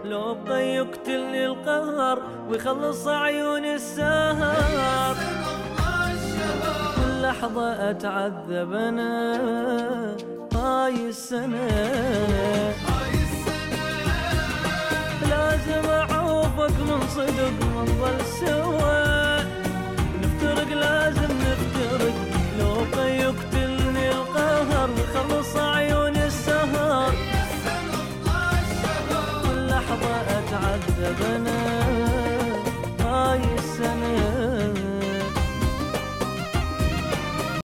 لو بقى يقتلني القهر ويخلص عيون السهر. كل لحظة أتعذب أنا هاي السنة، لازم أعوفك من صدق ونظل سوا.